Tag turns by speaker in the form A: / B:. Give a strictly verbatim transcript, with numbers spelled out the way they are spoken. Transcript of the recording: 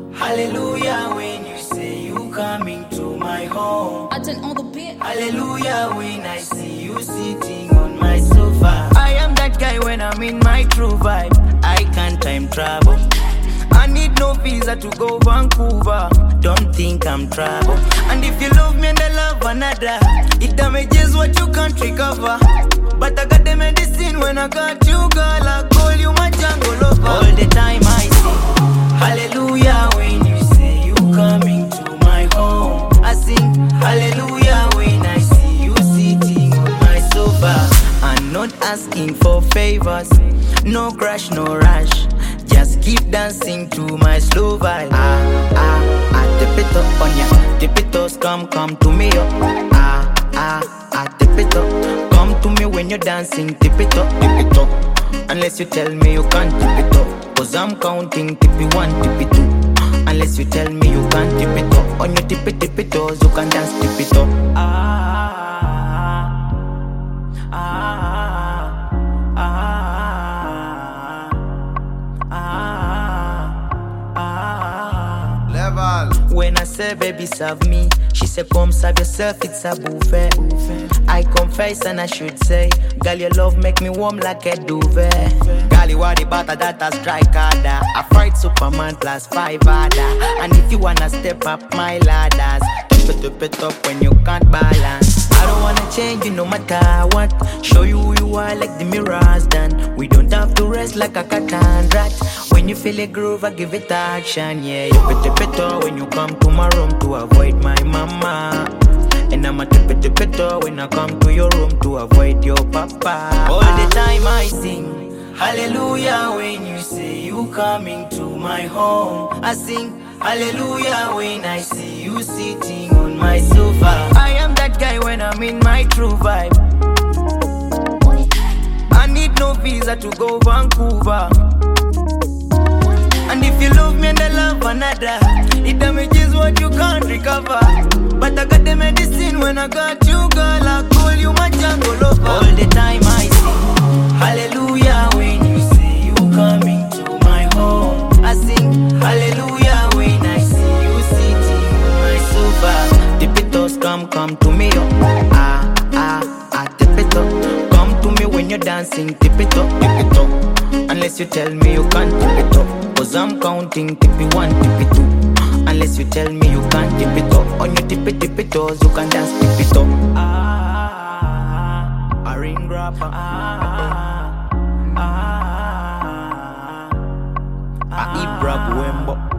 A: Hallelujah when you say you coming to my home.
B: I turn all the beat.
A: Hallelujah when I see you sitting on my sofa. I am that guy when I'm in my true vibe. I can't time travel. I need no visa to go Vancouver. Don't think I'm trouble. And if you love me and I love another, it damages what you can't recover. But I got the medicine when I got you, girl. I call you my jungle lover. All the time I sing hallelujah when you say you coming to my home. I sing hallelujah when I see you sitting on my sofa. I'm not asking for favors, no crash, no rush. Just keep dancing to my slow vibe. Ah, ah, ah, tip it up on ya. Tip it up, come, come to me up. Ah, ah, ah, tip it up. Come to me when you're dancing, tip it up, tip it up. Unless you tell me you can't tip it up. Cause I'm counting, tippy one, tippy two. Unless you tell me you can't tip it up. On your tippy tippy toes, you can dance, tip it up. Ah, ah, ah, ah, ah.
C: Level.
A: When I say baby serve me, she say come serve yourself, it's a buffet. I confess and I should say, girl your love make me warm like a duvet. Girl you are the butter that I strike harder. I fight Superman plus five harder. And if you wanna step up my ladders, tip it, tip it up when you can't balance. I don't wanna change you no matter what. Show you who you are like the mirror's done. We don't have to rest like a cat and rat. When you feel a groove, I give it action. Yeah, you put it better when you come to my room to avoid my mama. And I'm a tip it better when I come to your room to avoid your papa. All the time I sing hallelujah when you say you coming to my home. I sing hallelujah when I see you sitting on my sofa. I am that guy when I'm in my true vibe. I need no visa to go Vancouver. And if you love me and I love another, it damages what you can't recover. But I got the medicine when I got you, girl. I call you my jungle lover. All the time I sing hallelujah when you say you coming to my home. I sing hallelujah when I see you sitting on my sofa. Tip it up, come, come to me up. Ah, ah, ah, tip it up. Come to me when you're dancing, tip it up, tip it up. Unless you tell me you can't tip it up. Cause I'm counting, tippy one, tippy two. Unless you tell me you can't tip it up. On your tippy tippy toes, you can dance, tip it up. Ah, a ring grabber. Ah, ah, ah, ah, Ibra Buembo.